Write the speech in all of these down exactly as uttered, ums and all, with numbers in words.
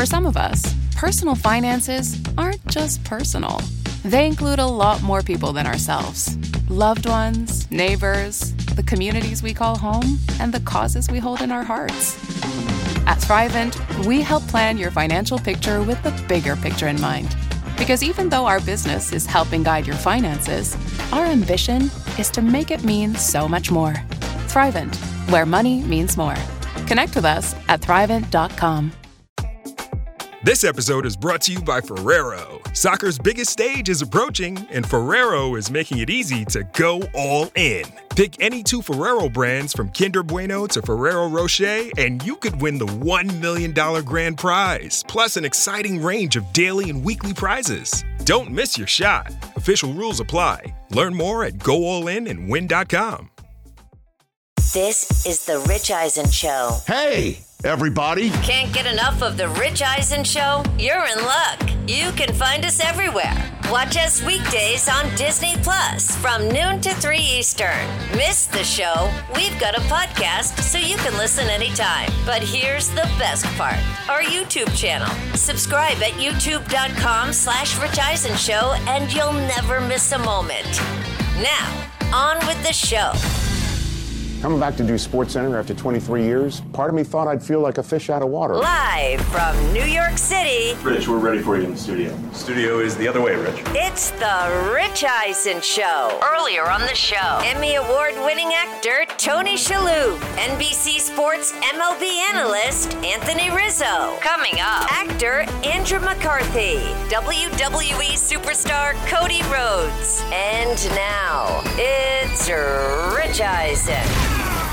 For some of us, personal finances aren't just personal. They include a lot more people than ourselves. Loved ones, neighbors, the communities we call home, and the causes we hold in our hearts. At Thrivent, we help plan your financial picture with the bigger picture in mind. Because even though our business is helping guide your finances, our ambition is to make it mean so much more. Thrivent, where money means more. Connect with us at thrivent dot com. This episode is brought to you by Ferrero. Soccer's biggest stage is approaching, and Ferrero is making it easy to go all in. Pick any two Ferrero brands from Kinder Bueno to Ferrero Rocher, and you could win the one million dollars grand prize, plus an exciting range of daily and weekly prizes. Don't miss your shot. Official rules apply. Learn more at go all in and win dot com. This is The Rich Eisen Show. Hey, everybody. Can't get enough of The Rich Eisen Show? You're in luck. You can find us everywhere. Watch us weekdays on Disney Plus from noon to three Eastern. Miss the show? We've got a podcast so you can listen anytime. But here's the best part. Our YouTube channel. Subscribe at youtube.com slash Rich Eisen Show and you'll never miss a moment. Now, on with the show. Coming back to do SportsCenter after twenty-three years, part of me thought I'd feel like a fish out of water. Live from New York City. Rich, we're ready for you in the studio. Studio is the other way, Rich. It's The Rich Eisen Show. Earlier on the show, Emmy Award-winning actor Tony Shalhoub, N B C Sports M L B analyst Anthony Rizzo. Coming up, actor Andrew McCarthy, W W E superstar Cody Rhodes. And now, it's Rich Eisen.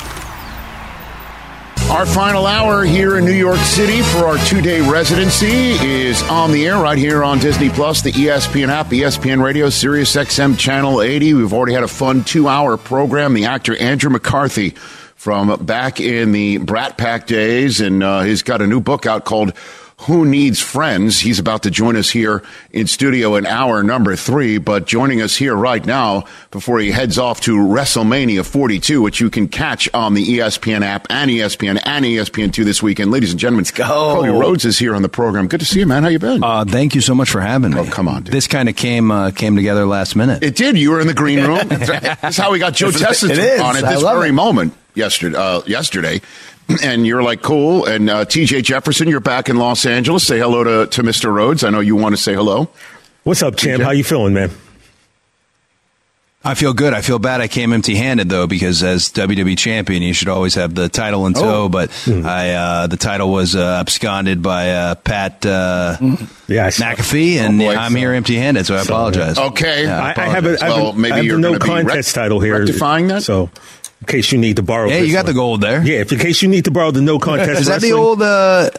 Our final hour here in New York City for our two-day residency is on the air right here on Disney Plus, the E S P N app, E S P N Radio, Sirius X M Channel eighty. We've already had a fun two-hour program. The actor Andrew McCarthy from back in the Brat Pack days, and uh, he's got a new book out called Who Needs Friends? He's about to join us here in studio in hour number three, but joining us here right now before he heads off to WrestleMania forty-two, which you can catch on the E S P N app and E S P N and E S P N two this weekend. Ladies and gentlemen, Let's go. Cody Rhodes is here on the program. Good to see you, man. How you been? Uh, thank you so much for having me. Oh, come on, dude. This kind of came uh, came together last minute. It did. You were in the green room. That's how we got Joe Tessitore on at this very it. moment yesterday. Uh, yesterday. And you're like, cool. And uh, T J Jefferson, you're back in Los Angeles. Say hello to, to Mister Rhodes. I know you want to say hello. What's up, champ? T J? How you feeling, man? I feel good. I feel bad I came empty-handed, though, because as W W E champion, you should always have the title in tow. Oh. But mm. I, uh, the title was uh, absconded by uh, Pat uh, yeah, McAfee, and oh, boy, I'm so. here empty-handed, so I apologize. Okay. Yeah, I, I have a, I have well, a, maybe I have you're a no going to be contest rec- title here. rectifying that? So, in case you need to borrow Yeah, this you got one. the gold there. Yeah, if in case you need to borrow the no contest Is that wrestling. the old... Uh,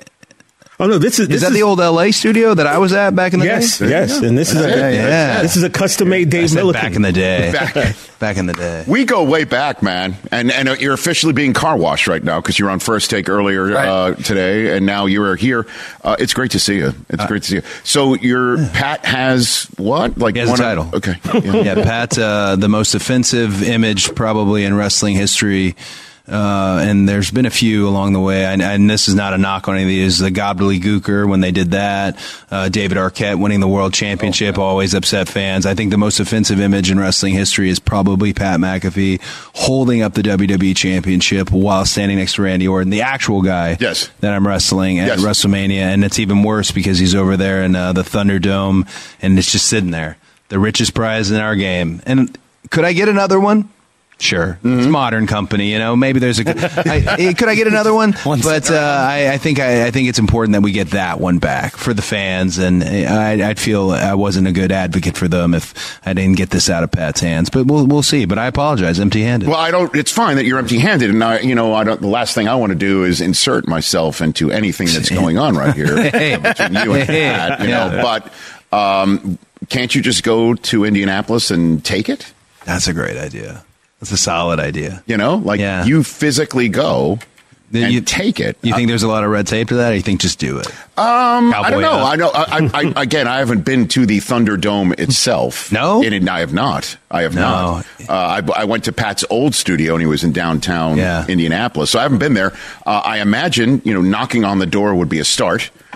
Oh no! This is this is that is, the old L A studio that I was at back in the yes, day? Yes, yes, and this is a, yeah, yeah. this is a custom-made Dave Milliken. Back in the day, back, back in the day. We go way back, man, and and you're officially being car washed right now because you're on First Take earlier right. uh, today, and now you are here. Uh, it's great to see you. It's uh, great to see you. So your Pat has what? Like he has one a title? Of, okay, yeah, yeah Pat, uh, the most offensive image probably in wrestling history. Uh, and there's been a few along the way, and, and this is not a knock on any of these. The Gobbledygooker, when they did that, uh, David Arquette winning the world championship, oh, always upset fans. I think the most offensive image in wrestling history is probably Pat McAfee holding up the W W E championship while standing next to Randy Orton, the actual guy yes. that I'm wrestling at yes. WrestleMania. And it's even worse because he's over there in uh, the Thunderdome, and it's just sitting there, the richest prize in our game. And could I get another one? Sure. Mm-hmm. It's Modern Company, you know, maybe there's a, I, could I get another one? But, uh, I, I think, I, I think it's important that we get that one back for the fans. And I, I'd feel I wasn't a good advocate for them if I didn't get this out of Pat's hands, but we'll, we'll see. But I apologize. Empty handed. Well, I don't, it's fine that you're empty handed. And I, you know, I don't, the last thing I want to do is insert myself into anything that's going on right here hey. between you and Pat, you yeah. know, but, um, can't you just go to Indianapolis and take it? That's a great idea. That's a solid idea. You know, like yeah. you physically go and you take it. You think there's a lot of red tape to that, or you think just do it? Um, Cowboy I don't know. up. I know. I, I, again, I haven't been to the Thunderdome itself. No, it, I have not. I have no. not. Uh, I, I went to Pat's old studio, and he was in downtown yeah. Indianapolis. So I haven't been there. Uh, I imagine, you know, knocking on the door would be a start.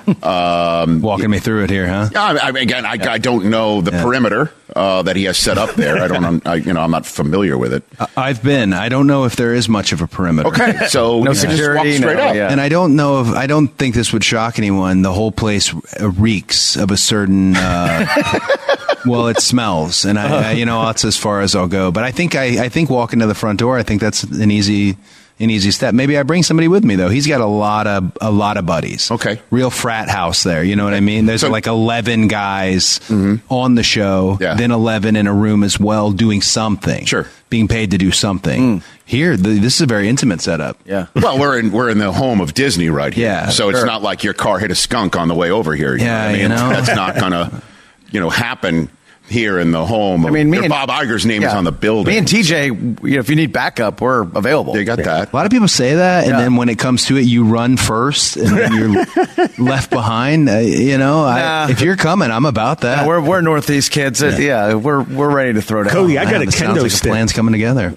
Um, Walking me through it here, huh? I, I mean, again, I, I don't know the Yeah. perimeter uh, that he has set up there. I don't, I, you know, I'm not familiar with it. I- I've been. I don't know if there is much of a perimeter. Okay, so No you just walk security, straight no, up. yeah. And I don't know if I don't think this would shock anyone. The whole place reeks of a certain. Uh, well, it smells, and I, I, you know, that's as far as I'll go. But I think I, I think walking to the front door, I think that's an easy, an easy step. Maybe I bring somebody with me though. He's got a lot of a lot of buddies. Okay, real frat house there. You know what I mean? There's So- like eleven guys on the show, Yeah. then eleven in a room as well, doing something. Sure. Being paid to do something. Here, the, this is a very intimate setup. Yeah. Well, we're in we're in the home of Disney right here. Yeah, so it's sure. not like your car hit a skunk on the way over here. You Yeah, know what I mean? you know. That's not gonna, you know, happen here in the home. Of, I mean, me and Bob Iger's name is yeah. on the building. Me and T J, you know, if you need backup, we're available. They got that. A lot of people say that, and Yeah. then when it comes to it, you run first, and then you're left behind. Uh, you know, I, Nah. if you're coming, I'm about that. Yeah, we're we're Northeast kids. Yeah, yeah we're we're ready to throw down. Cody, I got Man, a this sounds kendo like stick. A plan's coming together.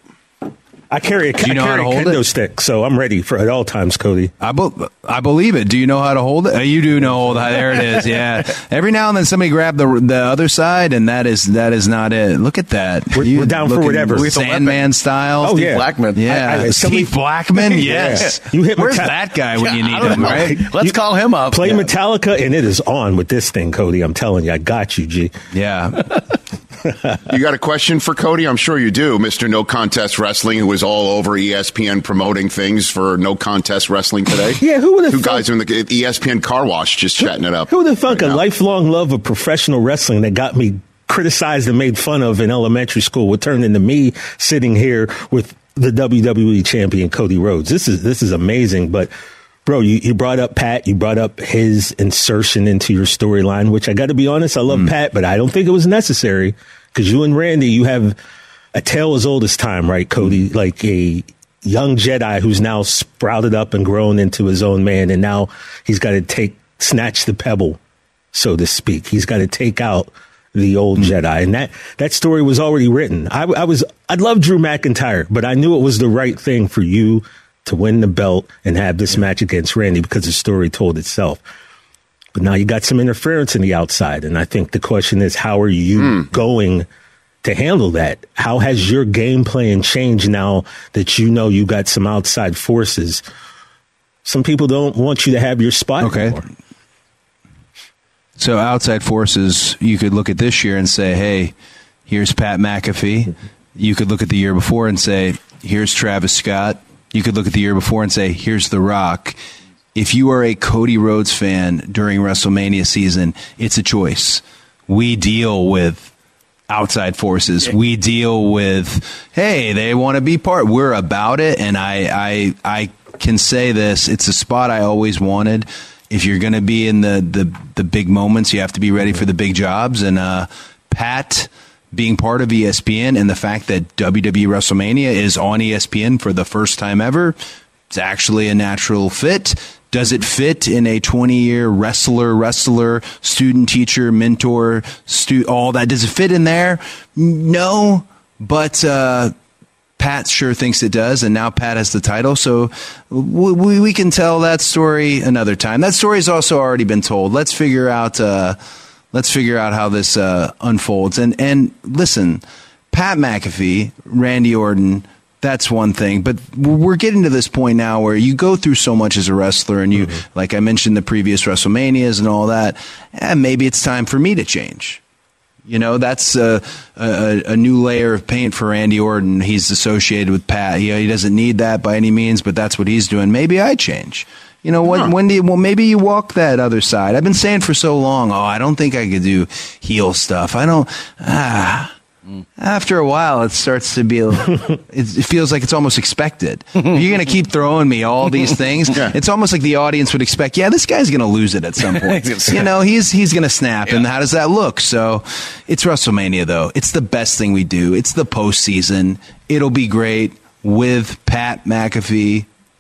I carry a, Do you know I how carry to a hold kendo it? stick, so I'm ready for at all times, Cody. I, be- I believe it. Do you know how to hold it? Uh, you do know hold it. There it is. Yeah. Every now and then somebody grab the the other side, and that is that is not it. Look at that. We're- You we're down for looking whatever. Lethal Sandman style. Oh, Steve yeah. Blackman. Yeah. I- I- somebody- Steve Blackman. Yes. You hit Where's Meta- that guy when you I need don't him? know. Right. Let's call him up. Play Yeah. Metallica, and it is on with this thing, Cody. I'm telling you, I got you, G. Yeah. You got a question for Cody? I'm sure you do, Mister No Contest Wrestling, who is all over E S P N promoting things for No Contest Wrestling today. Yeah, who would have Two thought- guys in the E S P N car wash just chatting it up. Who would have thunk right a now. lifelong love of professional wrestling that got me criticized and made fun of in elementary school would turn into me sitting here with the W W E champion Cody Rhodes? This is this is amazing. But bro, you, you brought up Pat. You brought up his insertion into your storyline, which I got to be honest, I love Mm. Pat, but I don't think it was necessary because you and Randy, you have a tale as old as time, right, Cody? Like a young Jedi who's now sprouted up and grown into his own man, and now he's got to take snatch the pebble, so to speak. He's got to take out the old Jedi, and that that story was already written. I, I was I love Drew McIntyre, but I knew it was the right thing for you to win the belt and have this match against Randy because the story told itself. But now you got some interference in the outside, and I think the question is, how are you going to handle that? How has your game plan changed now that you know you got some outside forces? Some people don't want you to have your spot Okay. anymore. So outside forces, you could look at this year and say, hey, here's Pat McAfee. You could look at the year before and say, here's Travis Scott. You could look at the year before and say, here's The Rock. If you are a Cody Rhodes fan during WrestleMania season, it's a choice. We deal with outside forces. We deal with, hey, they want to be part. We're about it, and I, I, I can say this. It's a spot I always wanted. If you're going to be in the, the, the big moments, you have to be ready for the big jobs. And uh, Pat being part of E S P N and the fact that W W E WrestleMania is on E S P N for the first time ever, it's actually a natural fit. Does it fit in a twenty-year wrestler, wrestler, student, teacher, mentor, stu- all that? Does it fit in there? No, but uh, Pat sure thinks it does, and now Pat has the title, so we, we can tell that story another time. That story's also already been told. Let's figure out. Uh, let's figure out how this uh, unfolds. And and listen, Pat McAfee, Randy Orton. That's one thing, but we're getting to this point now where you go through so much as a wrestler, and you, mm-hmm. like I mentioned, the previous WrestleManias and all that. And maybe it's time for me to change. You know, that's a, a, a new layer of paint for Randy Orton. He's associated with Pat. He, he doesn't need that by any means, but that's what he's doing. Maybe I change. You know, when, huh. when do you, well, maybe you walk that other side. I've been saying for so long, oh, I don't think I could do heel stuff. I don't, ah. After a while, it starts to be, it feels like it's almost expected. You're going to keep throwing me all these things. Yeah. It's almost like the audience would expect, yeah, this guy's going to lose it at some point. You know, he's he's going to snap. Yeah. And how does that look? So it's WrestleMania, though. It's the best thing we do. It's the postseason. It'll be great with Pat McAfee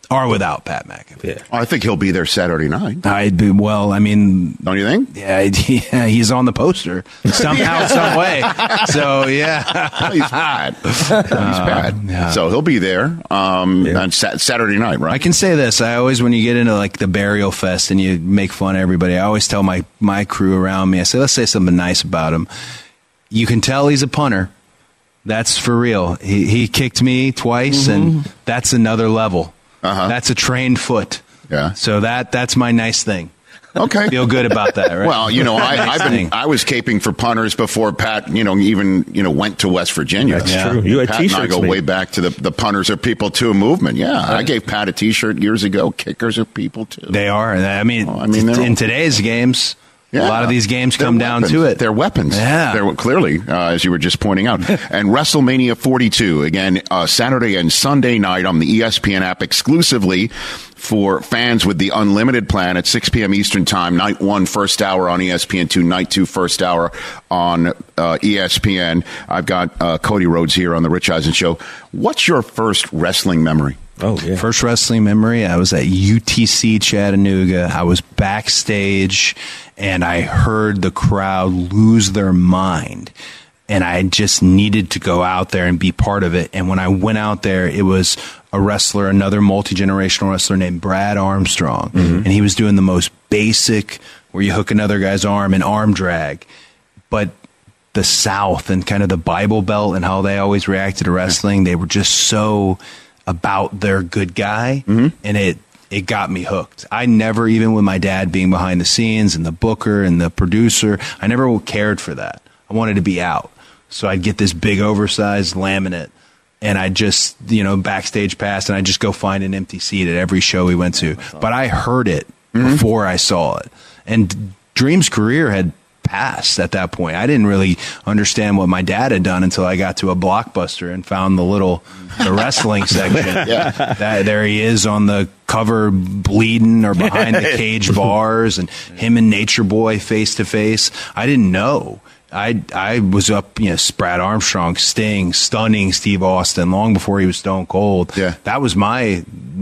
or without Pat McAfee. Yeah. I think he'll be there Saturday night. I'd be, well, I mean, don't you think? Yeah, yeah he's on the poster somehow, some way. So yeah, he's Pat. He's Pat. Uh, yeah. So he'll be there um, yeah. on sa- Saturday night, right? I can say this: I always, when you get into like the burial fest and you make fun of everybody, I always tell my my crew around me, I say, let's say something nice about him. You can tell he's a punter. That's for real. He he kicked me twice, mm-hmm. and that's another level. Uh-huh. That's a trained foot. Yeah. So that that's my nice thing. Okay. Feel good about that, right? Well, you know, I, nice I've been, I was caping for punters before Pat, you know, even, you know, went to West Virginia. That's yeah. true. You had Pat T-shirts, and I go mate. way back to the, the punters are people too movement. Yeah. Right. I gave Pat a T-shirt years ago. Kickers are people too. They are. I mean, oh, I mean in today's games, yeah. a lot of these games come They're down weapons. to it. They're weapons. Yeah. They're clearly, uh, as you were just pointing out. And WrestleMania forty-two, again, uh, Saturday and Sunday night on the E S P N app exclusively for fans with the unlimited plan at six p.m. Eastern Time. Night one, first hour on E S P N two. Night two, first hour on uh, E S P N. I've got uh, Cody Rhodes here on The Rich Eisen Show. What's your first wrestling memory? Oh, yeah. First wrestling memory, I was at U T C Chattanooga. I was backstage, and I heard the crowd lose their mind. And I just needed to go out there and be part of it. And when I went out there, it was a wrestler, another multi-generational wrestler named Brad Armstrong. Mm-hmm. And he was doing the most basic, where you hook another guy's arm and arm drag. But the South and kind of the Bible Belt and how they always reacted to wrestling, they were just so about their good guy. Mm-hmm. And it, it got me hooked. I never, even with my dad being behind the scenes and the booker and the producer, I never cared for that. I wanted to be out. So I'd get this big oversized laminate, and I'd just, you know, backstage pass, and I'd just go find an empty seat at every show we went to. But I heard it mm-hmm. before I saw it. And Dream's career had passed at that point. I didn't really understand what my dad had done until I got to a Blockbuster and found the little the wrestling section. Yeah. That, there he is on the cover bleeding or behind the cage bars, and him and Nature Boy face to face. I didn't know. I I was up, you know, Brad Armstrong, Sting, stunning Steve Austin long before he was Stone Cold. Yeah. That was my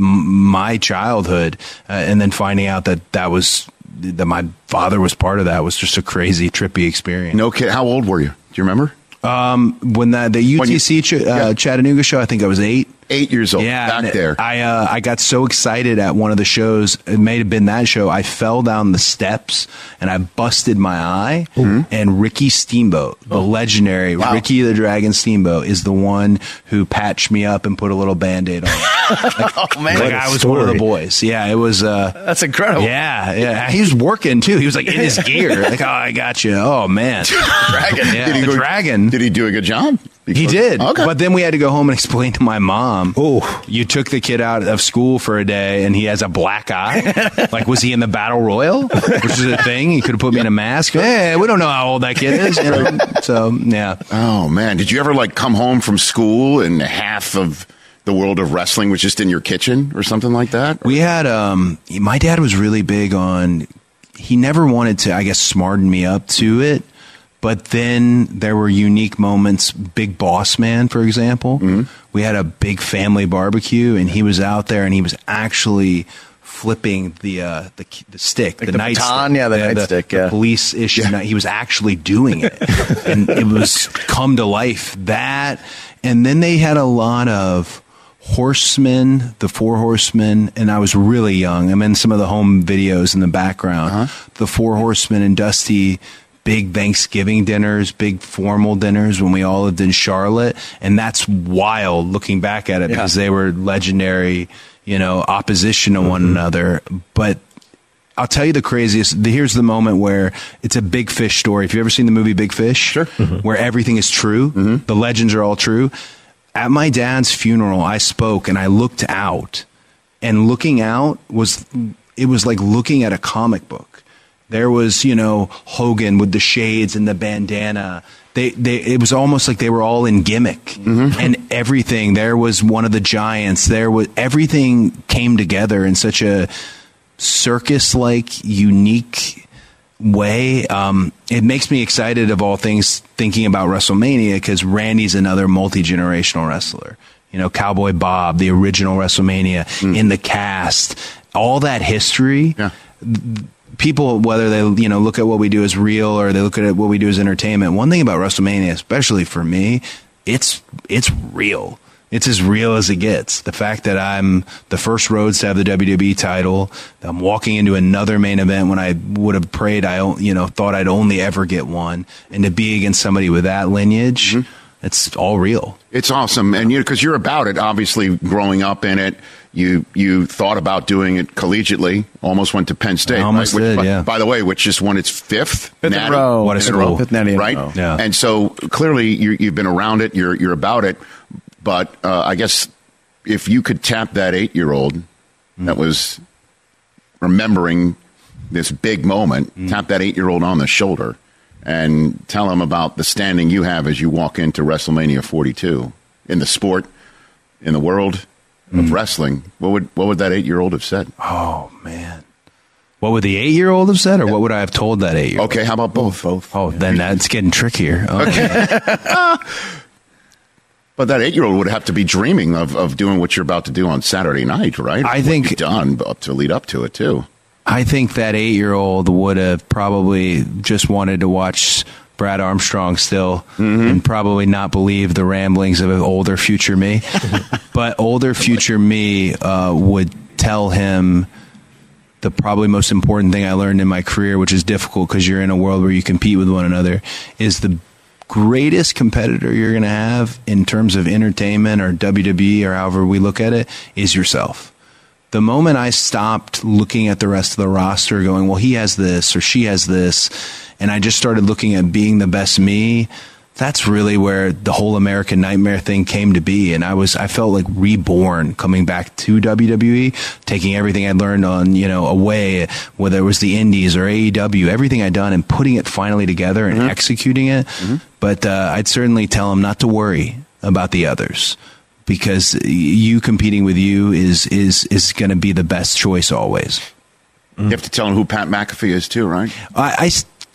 my childhood, uh, and then finding out that that was that my father was part of that was just a crazy, trippy experience. No kid. How old were you? Do you remember? Um, when the the U T C you, ch- uh, yeah. Chattanooga show, I think I was eight. Eight years old, yeah, back there. I uh, I got so excited at one of the shows. It may have been that show. I fell down the steps and I busted my eye. Mm-hmm. And Ricky Steamboat, the oh. legendary wow. Ricky the Dragon Steamboat, is the one who patched me up and put a little Band-Aid on. Like, oh man, like I was story. one of the boys. Yeah, it was. Uh, That's incredible. Yeah, yeah. He was working too. He was like in his gear. Like, oh, I got you. Oh man, Dragon. Yeah, did he the go, Dragon. Did he do a good job? Because, he did. Okay. But then we had to go home and explain to my mom, oh, you took the kid out of school for a day and he has a black eye. Like, was he in the Battle Royal? Which is a thing. He could have put me in a mask. Hey, we don't know how old that kid is. You know? So, yeah. Oh, man. Did you ever, like, come home from school and half of the world of wrestling was just in your kitchen or something like that? We had, um, my dad was really big on, he never wanted to, I guess, smarten me up to it. But then there were unique moments. Big Boss Man, for example. Mm-hmm. We had a big family barbecue, and he was out there, and he was actually flipping the uh, the, the stick, like the, the night baton, stick, yeah, the, the nightstick, the, yeah. the police issue. Yeah. He was actually doing it, and it was come to life. That, and then they had a lot of Horsemen, the Four Horsemen, and I was really young. I'm in some of the home videos in the background. Uh-huh. The Four Horsemen and Dusty. Big Thanksgiving dinners, big formal dinners when we all lived in Charlotte. And that's wild looking back at it yeah. because they were legendary, you know, opposition to mm-hmm. one another. But I'll tell you the craziest. Here's the moment where it's a Big Fish story. If you've ever seen the movie Big Fish, sure. mm-hmm. where everything is true, mm-hmm. the legends are all true. At my dad's funeral, I spoke and I looked out. And looking out was, it was like looking at a comic book. There was, you know, Hogan with the shades and the bandana. They, they, it was almost like they were all in gimmick mm-hmm. and everything. There was one of the giants. There was everything came together in such a circus-like, unique way. Um, it makes me excited of all things thinking about WrestleMania because Randy's another multi-generational wrestler. you know, Cowboy Bob, the original WrestleMania, mm. in the cast, all that history. Yeah. People, whether they, you know, look at what we do as real or they look at what we do as entertainment, one thing about WrestleMania, especially for me, it's it's real. It's as real as it gets. The fact that I'm the first Rhodes to have the W W E title, I'm walking into another main event when I would have prayed I, you know, thought I'd only ever get one, and to be against somebody with that lineage, mm-hmm. it's all real. It's awesome, and you because you're about it. Obviously, growing up in it, you you thought about doing it collegiately. Almost went to Penn State. I almost right? did, which, yeah. By the way, which just won its fifth, fifth natty. in a row. What a school, fifth natty in a right? row. Yeah. And so clearly, you, you've been around it. You're you're about it. But uh, I guess if you could tap that eight-year-old mm. that was remembering this big moment, mm. tap that eight-year-old on the shoulder and tell him about the standing you have as you walk into WrestleMania forty-two in the sport, in the world mm. of wrestling, what would what would that eight-year-old have said? Oh, man. What would the eight-year-old have said, or yeah. what would I have told that eight-year-old? Okay, how about both? Both. Oh, then that's getting trickier. Okay. But that eight-year-old would have to be dreaming of, of doing what you're about to do on Saturday night, right? I what think you've done up to lead up to it too. I think that eight-year-old would have probably just wanted to watch Brad Armstrong still, mm-hmm. and probably not believe the ramblings of an older future me. But older future me uh, would tell him the probably most important thing I learned in my career, which is difficult because you're in a world where you compete with one another, is the greatest competitor you're going to have in terms of entertainment or W W E or however we look at it is yourself. The moment I stopped looking at the rest of the roster going, well, he has this or she has this, and I just started looking at being the best me, that's really where the whole American Nightmare thing came to be. And I was, I felt like reborn coming back to W W E, taking everything I'd learned on, you know, away, whether it was the Indies or A E W, everything I'd done, and putting it finally together and mm-hmm. executing it. Mm-hmm. But uh, I'd certainly tell him not to worry about the others, because you competing with you is, is, is going to be the best choice always. You have to tell him who Pat McAfee is too, right? I, I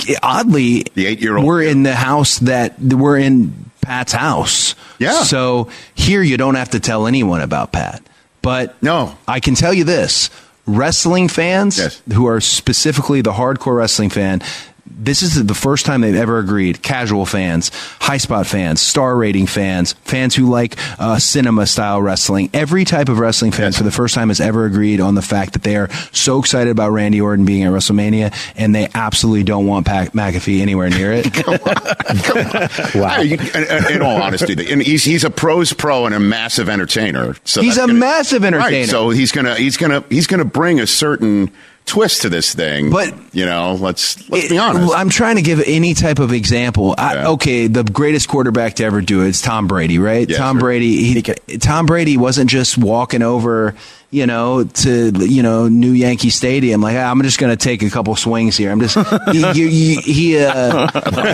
Oddly, the eight-year-old. We're in the house that we're in Pat's house. Yeah. So here you don't have to tell anyone about Pat. But no, I can tell you this: wrestling fans yes. who are specifically the hardcore wrestling fan, this is the first time they've ever agreed. Casual fans, high spot fans, star rating fans, fans who like uh, cinema style wrestling, every type of wrestling fan yes. for the first time has ever agreed on the fact that they are so excited about Randy Orton being at WrestleMania, and they absolutely don't want Pat McAfee anywhere near it. Come on. Come on. Wow. You, in, in all honesty, and he's he's a pro's pro and a massive entertainer. So he's a gonna, massive entertainer. Right, so he's gonna he's gonna he's gonna bring a certain twist to this thing, but you know, let's let's it, be honest. I'm trying to give any type of example. I, yeah. Okay, the greatest quarterback to ever do it is Tom Brady, right? Yeah, Tom sure. Brady. He, Tom Brady wasn't just walking over, you know, to you know New Yankee Stadium like, I'm just going to take a couple swings here. I'm just he. he, he uh,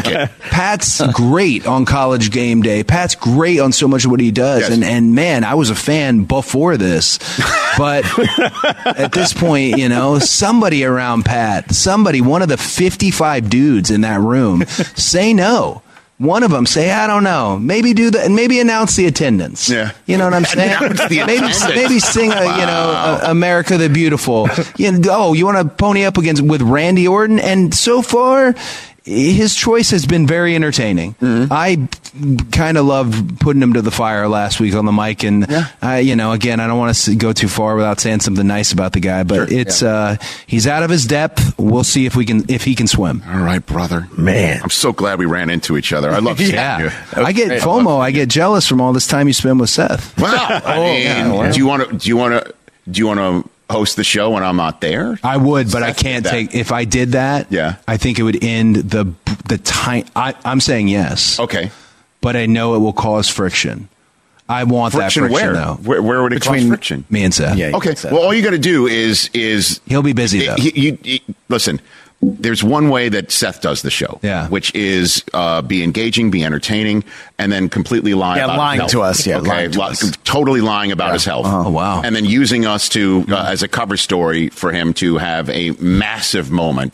Pat's great on College Game Day. Pat's great on so much of what he does, yes. and and man, I was a fan before this, but at this point, you know. Somebody around Pat, somebody, one of the fifty-five dudes in that room, say no. One of them say, I don't know, maybe do that, and maybe announce the attendance. Yeah, you know what I'm saying? maybe maybe sing, a, wow. you know, a, America the Beautiful. You know, oh, you want to pony up against with Randy Orton? And so far, his choice has been very entertaining. Mm-hmm. I kind of loved putting him to the fire last week on the mic, and yeah. I, you know, again, I don't want to go too far without saying something nice about the guy, but sure. it's yeah. uh, he's out of his depth. We'll see if we can if he can swim. All right, brother. Man, I'm so glad we ran into each other. I love seeing yeah. you. I get great. FOMO. I, I get jealous from all this time you spend with Seth. Wow. I mean, yeah, well. do you want to? Do you want to? Do you want to? host the show when I'm not there? I would, but I can't take. If I did that, yeah. I think it would end the the time. I, I'm saying yes. Okay, but I know it will cause friction. I want friction that friction where? though. Where, where would it Between cause friction? Me and Seth. Yeah. Okay. Well, all you got to do is is he'll be busy though. He, you, you, listen. There's one way that Seth does the show, yeah. which is uh, be engaging, be entertaining, and then completely lie yeah, about lying health. to us. Yeah, okay, lying to Li- us. totally lying about yeah. his health. Oh wow! And then using us to uh, as a cover story for him to have a massive moment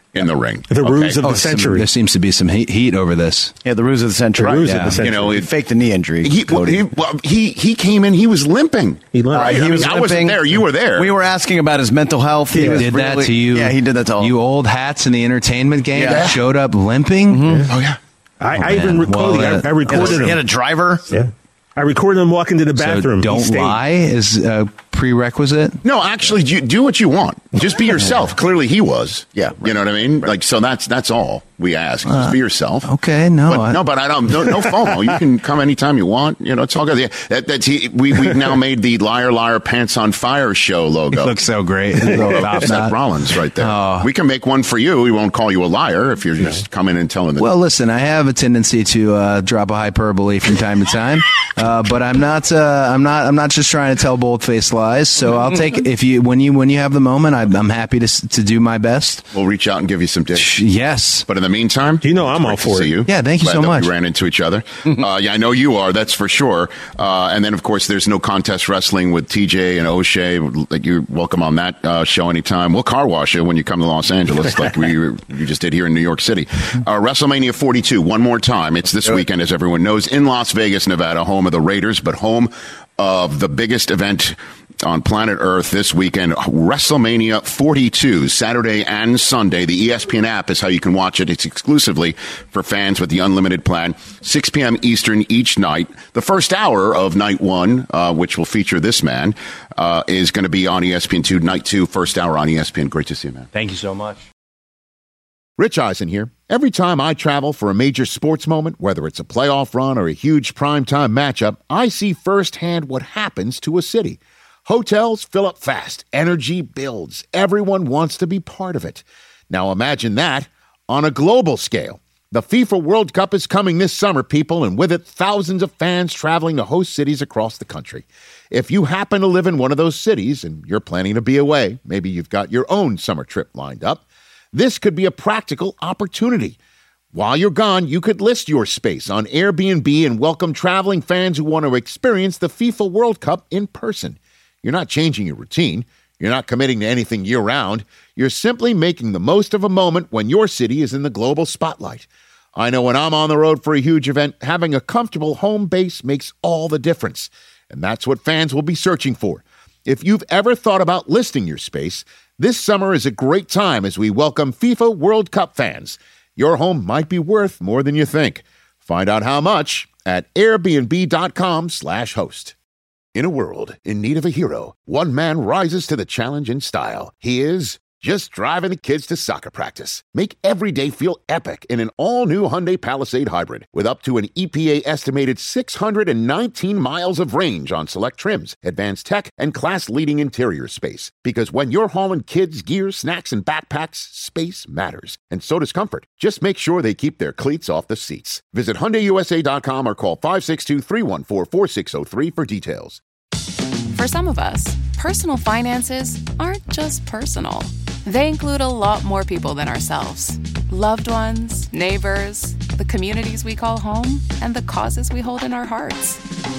in the ring. The ruse Okay. of the Oh, some- century. there seems to be some heat, heat over this. Yeah, the ruse of the century. The ruse Yeah. of the century. You know, He it, faked the knee injury. he, well, Cody. he, well, he he came in. He was limping. He limped. Right? He I mean, was I wasn't limping. there. You were there. We were asking about his mental health. He was did that really- to you. Yeah, he did that to all. You old hats in the entertainment game Yeah. that showed up limping. Oh yeah. I, Oh, I even man. recorded. Well, I, uh, I recorded He had a him. driver. Yeah, I recorded him walking to the bathroom. So He don't stayed. lie is a prerequisite. No, actually, you do what you want. Just be yourself. Clearly, he was. Yeah, you know what I mean. Like, so that's that's all we ask. Just be yourself. Okay, no, But, I- no, but I don't. No, no FOMO. You can come anytime you want. You know, it's all good. Yeah, that, that's he, we we've now made the Liar Liar Pants on Fire show logo. It looks so great. It's so top Seth notch. Rollins right there. Oh. We can make one for you. We won't call you a liar if you're just coming and telling the. Well, listen, I have a tendency to uh, drop a hyperbole from time to time, uh, but I'm not. Uh, I'm not. I'm not just trying to tell bold-faced lies. So I'll take if you when you when you have the moment. I'm, I'm happy to s- to do my best. we'll reach out and give you some tips. Yes. But in the meantime, You know I'm it's all great to for see it. you. Yeah, thank you Glad so that much. We ran into each other. uh, yeah, I know you are. That's for sure. Uh, and then, of course, there's no contest wrestling with T J and O'Shea. Like, you're welcome on that uh, show anytime. We'll car wash you when you come to Los Angeles, like we you just did here in New York City. Uh, WrestleMania forty-two, one more time. It's this weekend, as everyone knows, in Las Vegas, Nevada, home of the Raiders, but home of the biggest event on planet Earth this weekend, WrestleMania forty-two, Saturday and Sunday. The E S P N app is how you can watch it. It's exclusively for fans with the unlimited plan. six p.m. Eastern each night. The first hour of night one, uh, which will feature this man, uh, is going to be on E S P N two. Night two, first hour on E S P N. Great to see you, man. Thank you so much. Rich Eisen here. Every time I travel for a major sports moment, whether it's a playoff run or a huge primetime matchup, I see firsthand what happens to a city. Hotels fill up fast. Energy builds. Everyone wants to be part of it. Now imagine that on a global scale. The FIFA World Cup is coming this summer, people, and with it, thousands of fans traveling to host cities across the country. If you happen to live in one of those cities and you're planning to be away, maybe you've got your own summer trip lined up, this could be a practical opportunity. While you're gone, you could list your space on Airbnb and welcome traveling fans who want to experience the FIFA World Cup in person. You're not changing your routine. You're not committing to anything year-round. You're simply making the most of a moment when your city is in the global spotlight. I know when I'm on the road for a huge event, having a comfortable home base makes all the difference. And that's what fans will be searching for. If you've ever thought about listing your space, this summer is a great time as we welcome FIFA World Cup fans. Your home might be worth more than you think. Find out how much at airbnb.com slash host. In a world in need of a hero, one man rises to the challenge in style. He is just driving the kids to soccer practice. Make every day feel epic in an all-new Hyundai Palisade Hybrid with up to an E P A-estimated six hundred nineteen miles of range on select trims, advanced tech, and class-leading interior space. Because when you're hauling kids, gear, snacks, and backpacks, space matters. And so does comfort. Just make sure they keep their cleats off the seats. Visit Hyundai U S A dot com or call five six two, three one four, four six zero three for details. For some of us, personal finances aren't just personal. They include a lot more people than ourselves. Loved ones, neighbors, the communities we call home, and the causes we hold in our hearts.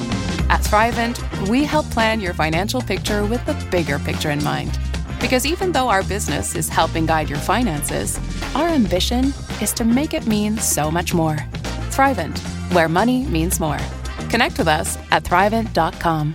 At Thrivent, we help plan your financial picture with the bigger picture in mind. Because even though our business is helping guide your finances, our ambition is to make it mean so much more. Thrivent, where money means more. Connect with us at thrivent dot com.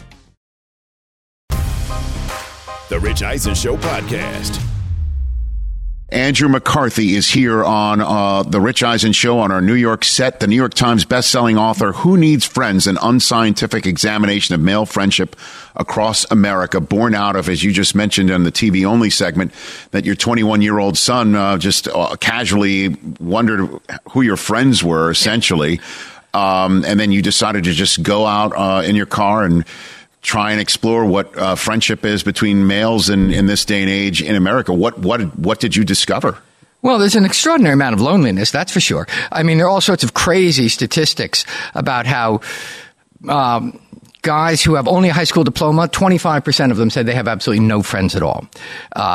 The Rich Eisen Show podcast. Andrew McCarthy is here on uh, the Rich Eisen Show on our New York set. The New York Times bestselling author, Who Needs Friends? An Unscientific Examination of Male Friendship Across America, born out of, as you just mentioned in the T V-only segment, that your twenty-one-year-old son uh, just uh, casually wondered who your friends were, essentially. Um, and then you decided to just go out uh, in your car and try and explore what uh, friendship is between males in, in this day and age in America. What what what did you discover? Well, there's an extraordinary amount of loneliness, that's for sure. I mean, there are all sorts of crazy statistics about how um, guys who have only a high school diploma, twenty-five percent of them said they have absolutely no friends at all. Uh,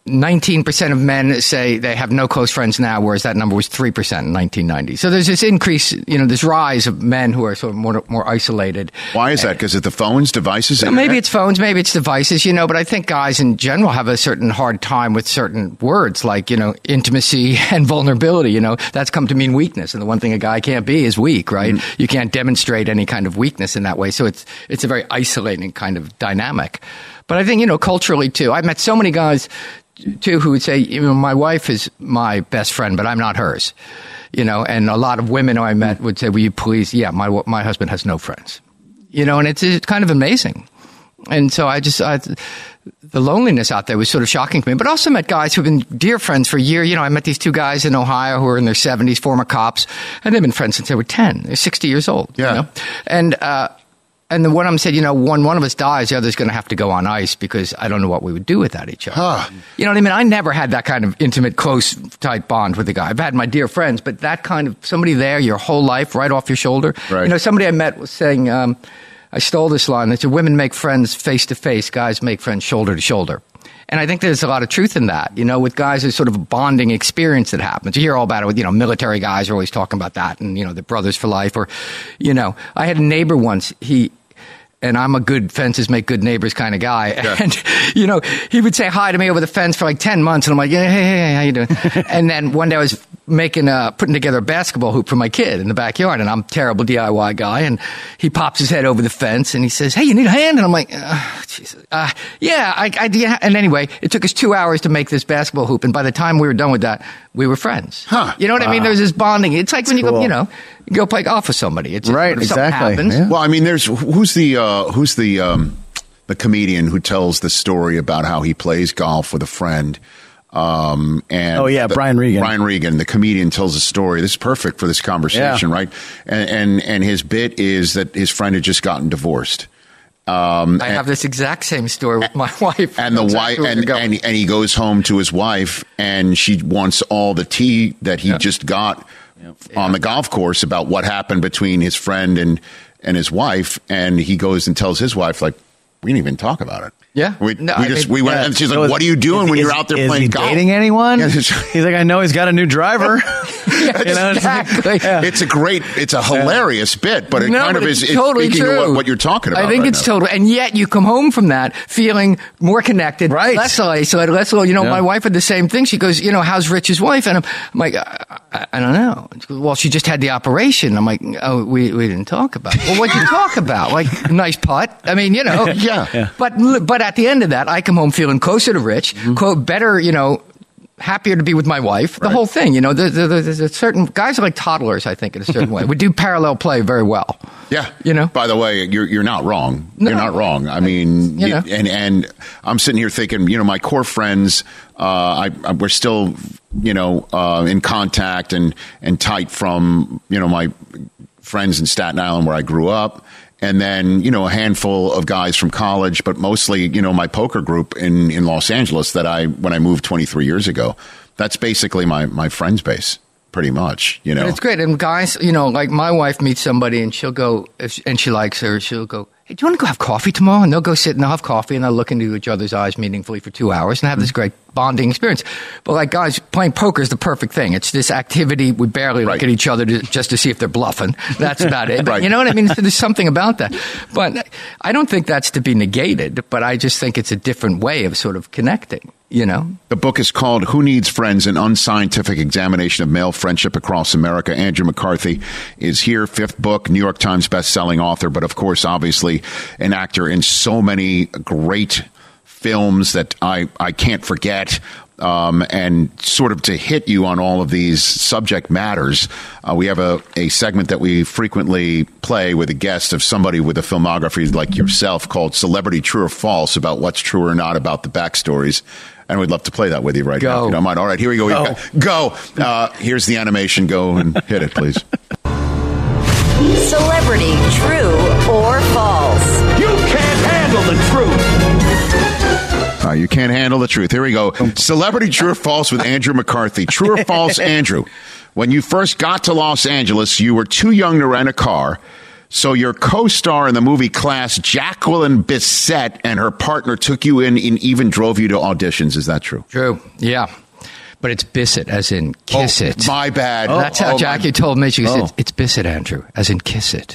nineteen percent of men say they have no close friends now, whereas that number was three percent in nineteen ninety. So there's this increase, you know, this rise of men who are sort of more more isolated. Why is that? Because of the phones, devices? Well, maybe it's phones, maybe it's devices, you know, but I think guys in general have a certain hard time with certain words like, you know, intimacy and vulnerability, you know, that's come to mean weakness. And the one thing a guy can't be is weak, right? Mm. You can't demonstrate any kind of weakness in that way. So it's it's a very isolating kind of dynamic. But I think, you know, culturally, too, I've met so many guys, too, who would say, you know, my wife is my best friend, but I'm not hers. You know, and a lot of women who I met would say, will you please, yeah, my my husband has no friends. You know, and it's, it's kind of amazing. And so I just, I, the loneliness out there was sort of shocking to me. But I also met guys who've been dear friends for a year. You know, I met these two guys in Ohio who are in their seventies, former cops, and they've been friends since they were ten. They're sixty years old. Yeah. You know? And, uh, And the one of them said, you know, when one of us dies, the other's going to have to go on ice because I don't know what we would do without each other. Huh. You know what I mean? I never had that kind of intimate, close, tight bond with a guy. I've had my dear friends, but that kind of somebody there your whole life right off your shoulder. Right. You know, somebody I met was saying, um, I stole this line. They said, women make friends face to face, guys make friends shoulder to shoulder. And I think there's a lot of truth in that. You know, with guys, there's sort of a bonding experience that happens. You hear all about it with, you know, military guys are always talking about that and, you know, they're brothers for life. Or, you know, I had a neighbor once, he, and I'm a good fences make good neighbors kind of guy. Yeah. And, you know, he would say hi to me over the fence for like ten months. And I'm like, yeah, hey, hey, hey, how you doing? And then one day I was making a, putting together a basketball hoop for my kid in the backyard. And I'm a terrible D I Y guy. And he pops his head over the fence and he says, hey, you need a hand? And I'm like, oh, Jesus. Uh, yeah, I, I, yeah. And anyway, it took us two hours to make this basketball hoop. And by the time we were done with that, we were friends. Huh. You know what wow. I mean? There's this bonding. It's like That's when you cool. go, you know, you go play golf with somebody. It's right, just, exactly. Happens. Yeah. Well, I mean, there's who's the uh, who's the um, the comedian who tells the story about how he plays golf with a friend. Um, and oh yeah, the, Brian Regan. Brian Regan, the comedian, tells a story. This is perfect for this conversation, yeah. right? And, and and his bit is that his friend had just gotten divorced. Um, I and, have this exact same story with my wife. And the wife, and, and and he goes home to his wife, and she wants all the tea that he yeah. just got yeah. on the golf course about what happened between his friend and and his wife. And he goes and tells his wife, like, we didn't even talk about it. Yeah, we, no, we just I, we went, yeah. and she's like, so "What are you doing is, when is, you're out there is playing he golf? Dating anyone?" Yeah, he's like, "I know he's got a new driver." yeah, you know, exactly. It's, yeah. it's a great, it's a hilarious yeah. bit, but it no, kind but of it's is totally it's speaking true. to what, what you're talking about. I think right it's now. total, and yet you come home from that feeling more connected, right? Less isolated, less. You know, yeah. my wife had the same thing. She goes, "You know, how's Rich's wife?" And I'm, I'm like, I, I, I don't know. She goes, well, she just had the operation. I'm like, oh, we we didn't talk about it. Well, what'd you talk about? Like, nice putt. I mean, you know, yeah. yeah. But but at the end of that, I come home feeling closer to Rich, mm-hmm. quote, better, you know, happier to be with my wife, the right. whole thing. You know, there's, there's a certain, guys are like toddlers, I think, in a certain way. We do parallel play very well. Yeah. You know? By the way, you're you're not wrong. No. You're not wrong. I mean, you you, know. and, and I'm sitting here thinking, you know, my core friends, uh, I, I we're still, you know, uh, in contact and, and tight from, you know, my friends in Staten Island where I grew up. And then, you know, a handful of guys from college, but mostly, you know, my poker group in, in Los Angeles that I, when I moved twenty-three years ago, that's basically my, my friends base, pretty much, you know. And it's great. And guys, you know, like my wife meets somebody and she'll go, if, and she likes her, she'll go, hey, do you want to go have coffee tomorrow? And they'll go sit and they'll have coffee and they'll look into each other's eyes meaningfully for two hours and have this great bonding experience. But like guys, playing poker is the perfect thing. It's this activity. We barely right. look at each other to, just to see if they're bluffing. That's about it. But right. you know what I mean? So there's something about that. But I don't think that's to be negated, but I just think it's a different way of sort of connecting. You know, the book is called Who Needs Friends? An Unscientific Examination of Male Friendship Across America. Andrew McCarthy is here. Fifth book, New York Times bestselling author, but of course, obviously an actor in so many great films that I, I can't forget. Um, and sort of to hit you on all of these subject matters, uh, we have a, a segment that we frequently play with a guest of somebody with a filmography like yourself called Celebrity True or False, about what's true or not about the backstories. And we'd love to play that with you right go. now, if you don't mind. All right, here we go. Go. Go. Uh, here's the animation. Go and hit it, please. Celebrity True or False? You can't handle the truth. Uh, you can't handle the truth. Here we go. Celebrity True or False with Andrew McCarthy. True or false, Andrew? When you first got to Los Angeles, you were too young to rent a car, So your co-star in the movie Class, Jacqueline Bisset, and her partner took you in and even drove you to auditions. Is that true? True. Yeah. But it's Bissett, as in kiss oh, it. My bad. Oh, That's how oh, Jackie my... told me. She goes, oh. it's, it's Bissett, Andrew, as in kiss it.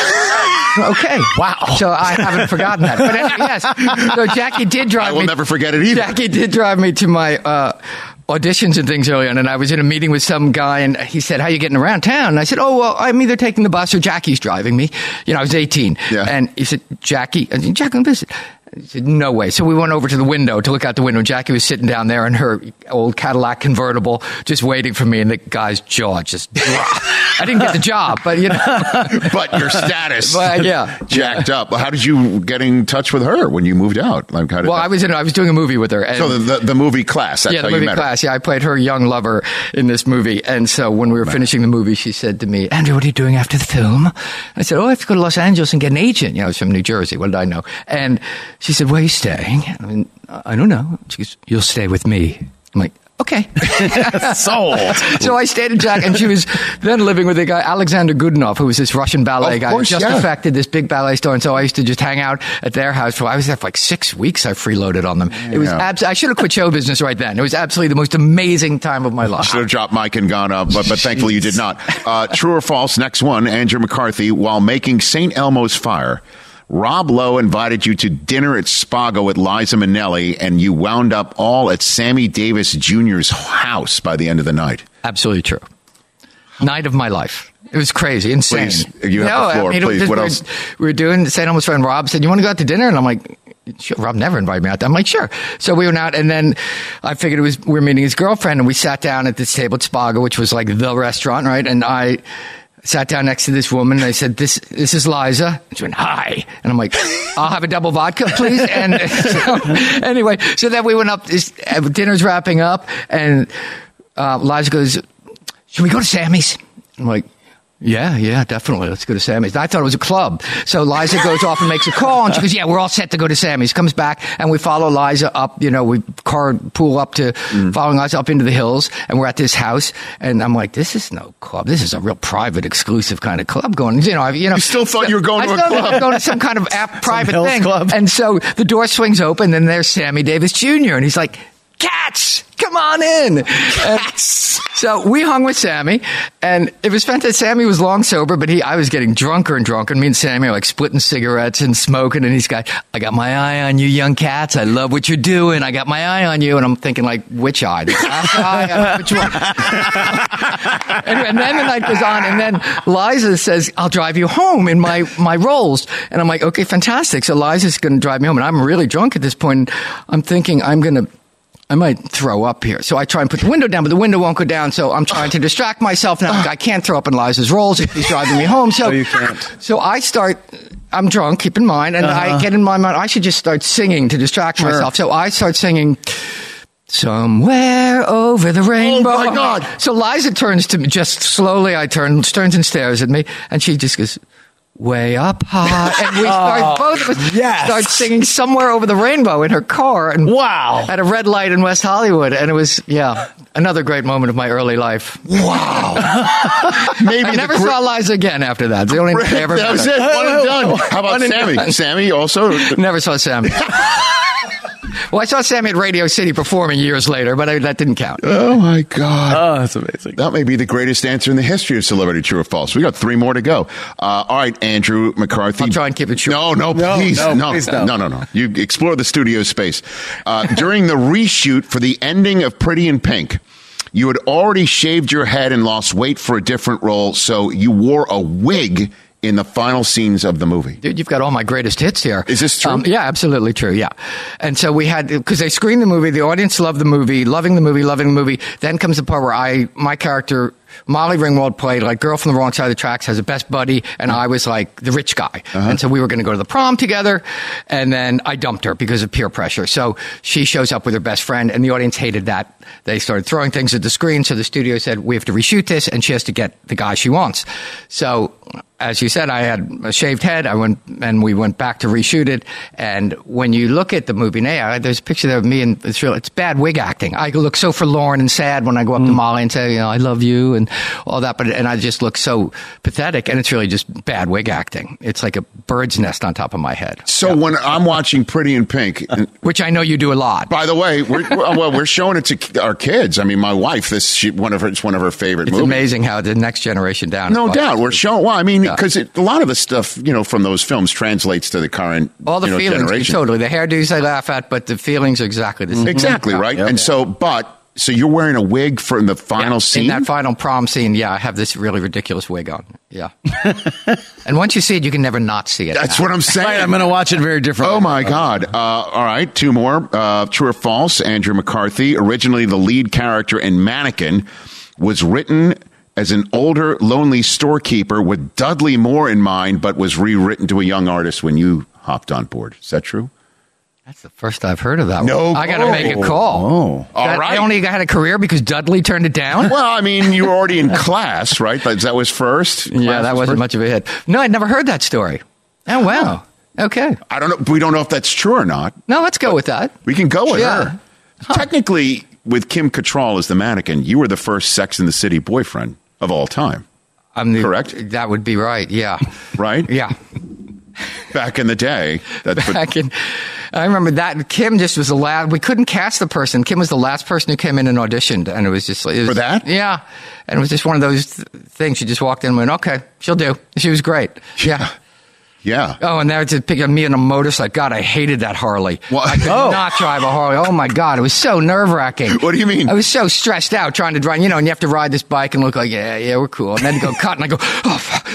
Okay. Wow. So I haven't forgotten that. But anyway, yes. So Jackie did drive me. I will me, never forget it either. Jackie did drive me to my uh, auditions and things early on. And I was in a meeting with some guy, and he said, how are you getting around town? And I said, oh, well, I'm either taking the bus or Jackie's driving me. You know, I was eighteen. Yeah. And he said, Jackie, I said, Jacqueline Bissett. He said, no way. So we went over to the window to look out the window. Jackie was sitting down there in her old Cadillac convertible, just waiting for me, and the guy's jaw just dropped. I didn't get the job, but, you know. But your status but, yeah. jacked up. How did you get in touch with her when you moved out? Like, how did well, that... I was in, I was doing a movie with her. And so the, the, the movie Class, that's yeah, the how you movie met Class. her. Yeah, I played her young lover in this movie. And so when we were finishing the movie, she said to me, Andrew, what are you doing after the film? I said, oh, I have to go to Los Angeles and get an agent. You know, I was from New Jersey. What did I know? And she said, where are you staying? I mean, I don't know. She goes, you'll stay with me. I'm like, okay. Sold. So I stayed at Jack, and she was then living with a guy, Alexander Godunov, who was this Russian ballet of guy course, who just yeah. affected this big ballet store. And so I used to just hang out at their house for, I was there for like six weeks. I freeloaded on them. It was Yeah. abs- I should have quit show business right then. It was absolutely the most amazing time of my life. Should have dropped Mike and gone up, but, but thankfully you did not. Uh, true or false? Next one, Andrew McCarthy. While making Saint Elmo's Fire, Rob Lowe invited you to dinner at Spago with Liza Minnelli, and you wound up all at Sammy Davis Junior's house by the end of the night. Absolutely true. Night of my life. It was crazy, insane. Please, you have no, the floor. I mean, it was Please, just- what we were- else? We were doing Saint Elmo's friend Rob said, you want to go out to dinner? And I'm like, sure. Rob never invited me out. I'm like, sure. So we went out, and then I figured it was we were meeting his girlfriend, and we sat down at this table at Spago, which was like the restaurant, right? And I sat down next to this woman, and I said, this this is Liza. And she went, hi. And I'm like, I'll have a double vodka, please. And so, anyway, so then we went up, this, dinner's wrapping up, and uh, Liza goes, should we go to Sammy's? I'm like, yeah, yeah, definitely. Let's go to Sammy's. And I thought it was a club. So Liza goes off and makes a call, and she goes, yeah, we're all set to go to Sammy's. Comes back, and we follow Liza up, you know, we carpool up to, mm. following Liza up into the hills, and we're at this house, and I'm like, this is no club. This is a real private, exclusive kind of club going, you know. I, you know You still thought you were going I to a still club. thought I was going to some kind of app, private Hills thing. club. And so the door swings open, and there's Sammy Davis Junior, and he's like, Cats, come on in. Cats. So we hung with Sammy, and it was fantastic. Sammy was long sober, but he, I was getting drunker and drunker. And me and Sammy are like splitting cigarettes and smoking. And he's got, I got my eye on you, young cats. I love what you're doing. I got my eye on you. And I'm thinking, like, which eye? The left eye? Which one? anyway, and then the night goes on, and then Liza says, I'll drive you home in my, my Rolls. And I'm like, okay, fantastic. So Liza's going to drive me home. And I'm really drunk at this point. I'm thinking I'm going to, I might throw up here. So I try and put the window down, but the window won't go down. So I'm trying to distract myself now. I can't throw up in Liza's Rolls if he's driving me home. So, no, you can't. So I start, I'm drunk, keep in mind, and uh-huh. I get in my mind, I should just start singing to distract sure. myself. So I start singing, somewhere over the rainbow. Oh, my God. So Liza turns to me, just slowly I turn, turns and stares at me, and she just goes, way up high. And we start, both of us yes. start singing Somewhere Over the Rainbow in her car. And wow. At a red light in West Hollywood. And it was, yeah, another great moment of my early life. Wow. Maybe I never gr- saw Liza again after that. It's the only thing I ever That was met. it. One and done. How about One Sammy? done. Sammy also? Never saw Sammy. Well, I saw Sammy at Radio City performing years later, but I, that didn't count. Oh, my God. Oh, that's amazing. That may be the greatest answer in the history of Celebrity True or False. We got three more to go. Uh, all right, Andrew McCarthy. I'll try and keep it short. No, no, No, please. no, No, please no, no. no, no. You explore the studio space. Uh, during the reshoot for the ending of Pretty in Pink, you had already shaved your head and lost weight for a different role, so you wore a wig in the final scenes of the movie. Dude, you've got all my greatest hits here. Is this true? Um, yeah, absolutely true, yeah. And so we had, because they screened the movie, the audience loved the movie, loving the movie, loving the movie. Then comes the part where I, my character, Molly Ringwald, played like girl from the wrong side of the tracks, has a best buddy, and I was like the rich guy. Uh-huh. And so we were going to go to the prom together, and then I dumped her because of peer pressure. So she shows up with her best friend, and the audience hated that. They started throwing things at the screen, so the studio said, we have to reshoot this, and she has to get the guy she wants. So, as you said, I had a shaved head. I went, and we went back to reshoot it. And when you look at the movie now, there's a picture there of me, and it's real. It's bad wig acting. I look so forlorn and sad when I go up mm. to Molly and say, you know, I love you, and and all that. But and I just look so pathetic, and it's really just bad wig acting. It's like a bird's nest on top of my head. So yeah. when I'm watching Pretty in Pink, which I know you do a lot. By the way, we're, well, we're showing it to our kids. I mean, my wife, this she, one of her, it's one of her favorite it's movies. It's amazing how the next generation down. No doubt, we're showing. Well, I mean, because yeah. a lot of the stuff you know from those films translates to the current all the you know, feelings generation. Totally, the hairdos I laugh at, but the feelings are exactly the same. Exactly yeah. right, yeah. and so but. So you're wearing a wig for the final yeah, scene? In that final prom scene, yeah, I have this really ridiculous wig on. Yeah. And once you see it, you can never not see it. That's now. what I'm saying. Right, I'm going to watch it very differently. Oh, my God. Uh, all right, two more. Uh, true or false, Andrew McCarthy. Originally, the lead character in Mannequin was written as an older, lonely storekeeper with Dudley Moore in mind, but was rewritten to a young artist when you hopped on board. Is that true? That's the first I've heard of that no, one. I got to make a call. Oh, all that, right. I only had a career because Dudley turned it down? Well, I mean, you were already in Class, right? That was first? Class yeah, that was wasn't first? much of a hit. No, I'd never heard that story. Oh, wow. Okay. I don't know. We don't know if that's true or not. No, let's go with that. We can go with yeah. her. Huh. Technically, with Kim Cattrall as the Mannequin, you were the first Sex and the City boyfriend of all time. I'm the, Correct? That would be right, yeah. Right? Yeah. Back in the day. That's Back in, I remember that. Kim just was the last. We couldn't cast the person. Kim was the last person who came in and auditioned, and it was just it was, for that. Yeah, and it was just one of those th- things. She just walked in and went, "Okay, she'll do." She was great. Yeah. Yeah. Oh, and there to pick up me on a motorcycle. God, I hated that Harley. What? I could Oh. not drive a Harley. Oh my God, it was so nerve wracking. What do you mean? I was so stressed out trying to drive. You know, and you have to ride this bike and look like, yeah, yeah, we're cool. And then go cut, and I go, oh, fuck.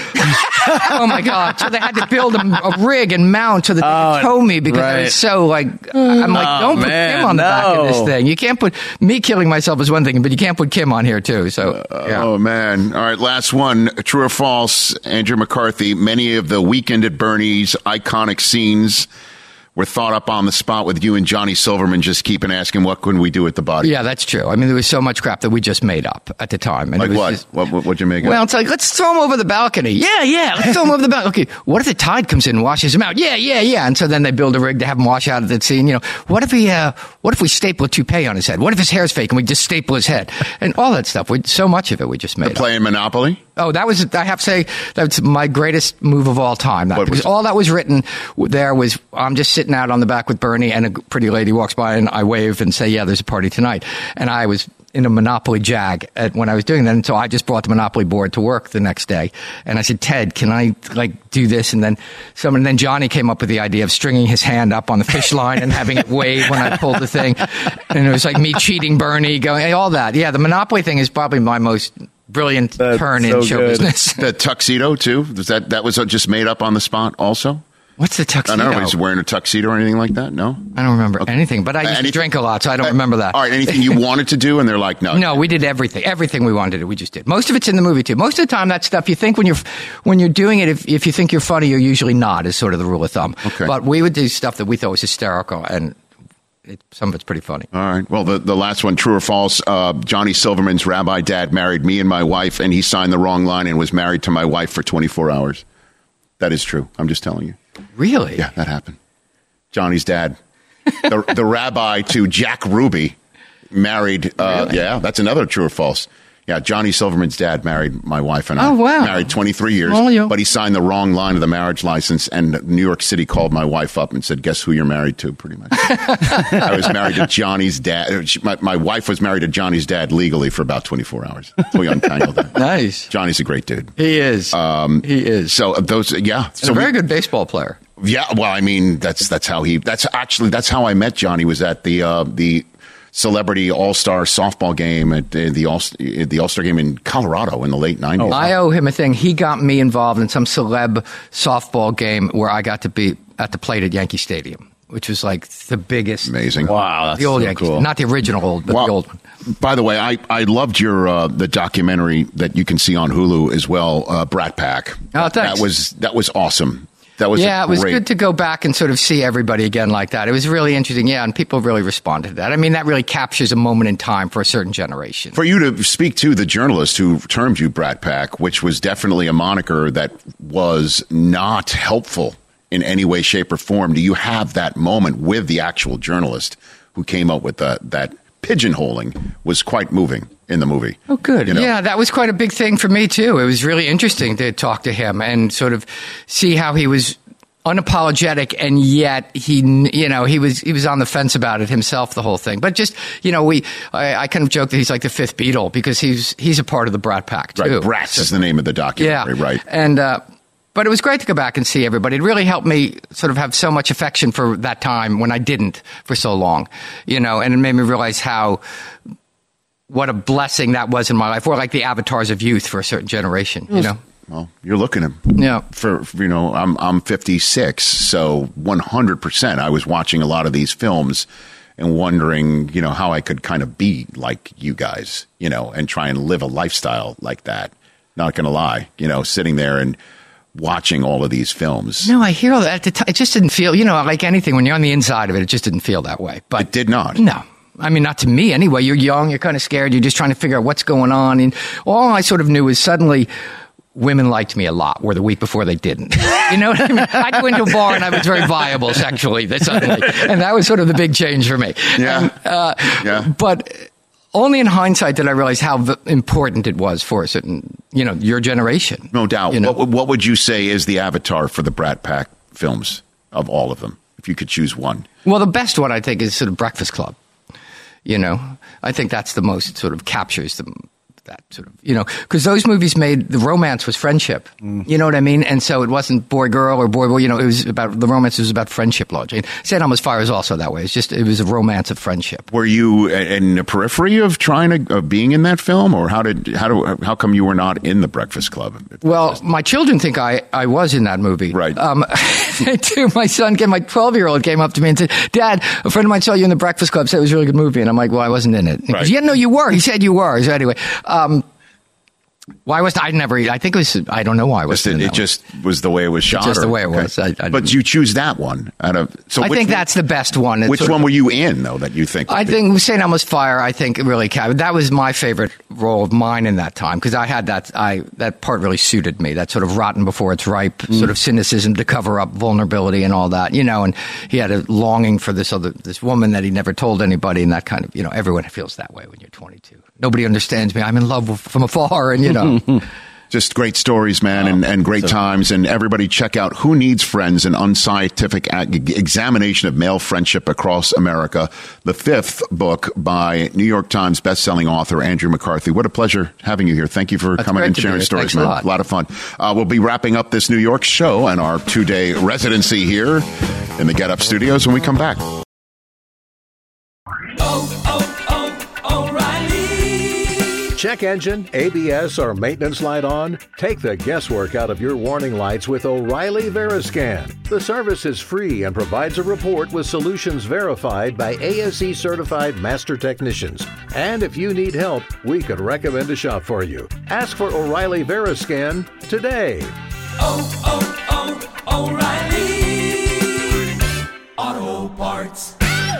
Oh my God! So they had to build a, a rig and mount so that they Oh, could tow me because right. I was so like, I'm like, Oh, don't put man, Kim on the back of this no. thing. You can't put me killing myself is one thing, but you can't put Kim on here too. So, yeah. Oh, man. All right, last one. True or false, Andrew McCarthy. Many of the Weekend at Bernie's iconic scenes were thought up on the spot with you and Johnny Silverman just keeping asking, what can we do with the body? Yeah, that's true. I mean, there was so much crap that we just made up at the time. And Like it was what? just- what? What would you make Well, up? it's like, let's throw him over the balcony. Yeah, yeah, let's throw him over the balcony. Okay, what if the tide comes in and washes him out? Yeah, yeah, yeah. And so then they build a rig to have him wash out of the scene. You know, what if he, uh, what if we staple a toupee on his head? What if his hair's fake and we just staple his head? And all that stuff. We, so much of it we just made up. Playing Monopoly? Oh, that was, I have to say, that's my greatest move of all time. That, What was because all that was written there was, I'm just sitting out on the back with Bernie and a pretty lady walks by and I wave and say, yeah, there's a party tonight. And I was in a Monopoly jag at, when I was doing that. And so I just brought the Monopoly board to work the next day. And I said, Ted, can I like do this? And then someone, and then Johnny came up with the idea of stringing his hand up on the fish line and having it wave when I pulled the thing. And it was like me cheating Bernie, going, all that. Yeah, the Monopoly thing is probably my most brilliant That's turn so in show good. business. The tuxedo, too? Was that, that was just made up on the spot also? What's the I tuxedo? don't know. He was wearing a tuxedo or anything like that? No? I don't remember anything, but I used Anything- to drink a lot, so I don't Uh, remember that. All right, anything you wanted to do, and they're like, no. No, we did everything. Everything we wanted to do, we just did. Most of it's in the movie, too. Most of the time, that stuff, you think when you're when you're doing it, if, if you think you're funny, you're usually not, is sort of the rule of thumb. Okay. But we would do stuff that we thought was hysterical, and it, some of it's pretty funny. All right. Well, the, the last one, true or false, uh, Johnny Silverman's rabbi dad married me and my wife, and he signed the wrong line and was married to my wife for twenty-four hours. That is true. I'm just telling you. Really? Yeah, that happened. Johnny's dad, the, the rabbi to Jack Ruby, married. Uh, Really? Yeah, that's another true or false. Yeah, Johnny Silverman's dad married my wife and I. Oh, wow. Married twenty-three years. Well, you- But he signed the wrong line of the marriage license, and New York City called my wife up and said, guess who you're married to, pretty much. I was married to Johnny's dad. She- My, my wife was married to Johnny's dad legally for about twenty-four hours. So we untangled that. Nice. Johnny's a great dude. He is. Um, he is. So uh, those, yeah. And So a very we- good baseball player. Yeah, well, I mean, that's that's how he. That's actually that's how I met Johnny. Was at the uh, the celebrity All Star softball game at uh, the All the All Star game in Colorado in the late nineties. I owe him a thing. He got me involved in some celeb softball game where I got to be at the plate at Yankee Stadium, which was like the biggest. Amazing. Wow, that's the old so Yankee, cool. not the original old, but Wow. the old one. By the way, I, I loved your uh, the documentary that you can see on Hulu as well, uh, Brat Pack. Oh, thanks. That was that was awesome. That was Yeah, it was great. good to go back and sort of see everybody again like that. It was really interesting. Yeah, and people really responded to that. I mean, that really captures a moment in time for a certain generation. For you to speak to the journalist who termed you Brat Pack, which was definitely a moniker that was not helpful in any way, shape, or form. Do you have that moment with the actual journalist who came up with the, that pigeonholing was quite moving in the movie. Oh, good. You know? Yeah, that was quite a big thing for me, too. It was really interesting to talk to him and sort of see how he was unapologetic, and yet he, you know, he was he was on the fence about it himself, the whole thing. But just, you know, we, I, I kind of joke that he's like the fifth Beatle because he's he's a part of the Brat Pack too. Right, Brats so, is the name of the documentary, yeah. right? And uh, but it was great to go back and see everybody. It really helped me sort of have so much affection for that time when I didn't for so long, you know, and it made me realize how. What a blessing that was in my life. We're like the avatars of youth for a certain generation, you know. Well, you're looking at yeah. For, for you know, I'm I'm fifty-six, so one hundred percent. I was watching a lot of these films and wondering, you know, how I could kind of be like you guys, you know, and try and live a lifestyle like that. Not going to lie, you know, sitting there and watching all of these films. No, I hear all that. At the time, it just didn't feel, you know, like anything. When you're on the inside of it, it just didn't feel that way. But it did not. No. I mean, not to me anyway. You're young. You're kind of scared. You're just trying to figure out what's going on. And all I sort of knew is suddenly women liked me a lot, where the week before they didn't. You know what I mean? I'd go into a bar and I was very viable sexually suddenly. And that was sort of the big change for me. Yeah. And, uh, yeah. But only in hindsight did I realize how v- important it was for a certain, you know, your generation. No doubt. You know? What, what would you say is the avatar for the Brat Pack films of all of them, if you could choose one? Well, the best one, I think, is sort of Breakfast Club. You know, I think that's the most sort of captures the, that sort of, you know, because those movies made the romance was friendship. Mm. You know what I mean? And so it wasn't boy girl or boy boy. You know, it was about the romance was about friendship. Logic. Saint Elmo's Fire is also that way. It's just it was a romance of friendship. Were you in the periphery of trying to of being in that film, or how did how do how come you were not in the Breakfast Club? Well, my children think I, I was in that movie. Right. Um, too. My son, came, my twelve year old, came up to me and said, "Dad, a friend of mine saw you in the Breakfast Club. Said it was a really good movie." And I'm like, "Well, I wasn't in it." He right. goes, "Yeah, no, you were." He said you were. So anyway. Um, Why was I never? I think it was. I don't know why I was. Just, it it just was the way it was shot. Just or, the way it okay. was. I, I but you choose that one out of. So I which, think that's the best one. It's which one of, were you in though that you think? I be? think Saint Elmo's Fire. I think it really counted. That was my favorite role of mine in that time because I had that. I that part really suited me. That sort of rotten before it's ripe, mm. sort of cynicism to cover up vulnerability and all that. You know, and he had a longing for this other this woman that he never told anybody, and that kind of. You know, everyone feels that way when you're twenty-two. Nobody understands me. I'm in love with, from afar, and you know. Just great stories, man, and, and great times. And everybody check out Who Needs Friends, an unscientific ag- examination of male friendship across America. The fifth book by New York Times bestselling author Andrew McCarthy. What a pleasure having you here. Thank you for That's coming and sharing stories, man. A lot. a lot of fun. Uh, we'll be wrapping up this New York show and our two-day residency here in the Get Up Studios when we come back. Oh, oh, oh, O'Reilly. Check engine, A B S, or maintenance light on? Take the guesswork out of your warning lights with O'Reilly Veriscan. The service is free and provides a report with solutions verified by A S E certified master technicians. And if you need help, we could recommend a shop for you. Ask for O'Reilly Veriscan today. Oh, oh, oh, O'Reilly Auto Parts.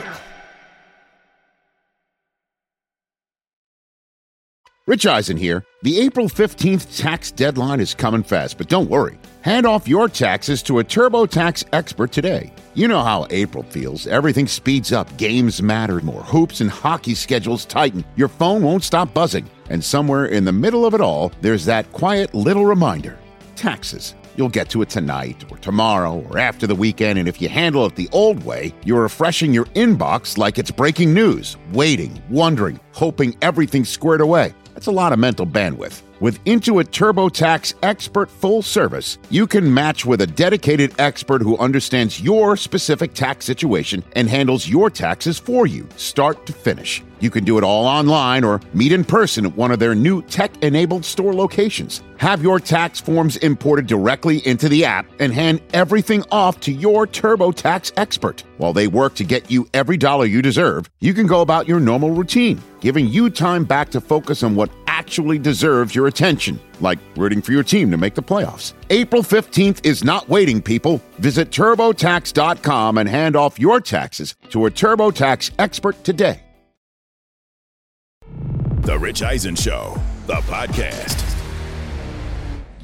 Rich Eisen here. The April fifteenth tax deadline is coming fast, but don't worry. Hand off your taxes to a TurboTax expert today. You know how April feels. Everything speeds up, games matter more, hoops and hockey schedules tighten. Your phone won't stop buzzing. And somewhere in the middle of it all, there's that quiet little reminder. Taxes. You'll get to it tonight or tomorrow or after the weekend, and if you handle it the old way, you're refreshing your inbox like it's breaking news, waiting, wondering, hoping everything's squared away. That's a lot of mental bandwidth. With Intuit TurboTax Expert Full Service, you can match with a dedicated expert who understands your specific tax situation and handles your taxes for you, start to finish. You can do it all online or meet in person at one of their new tech-enabled store locations. Have your tax forms imported directly into the app and hand everything off to your TurboTax expert. While they work to get you every dollar you deserve, you can go about your normal routine, giving you time back to focus on what actually deserves your attention, like rooting for your team to make the playoffs. April fifteenth is not waiting, people. Visit TurboTax dot com and hand off your taxes to a TurboTax expert today. The Rich Eisen Show, the podcast.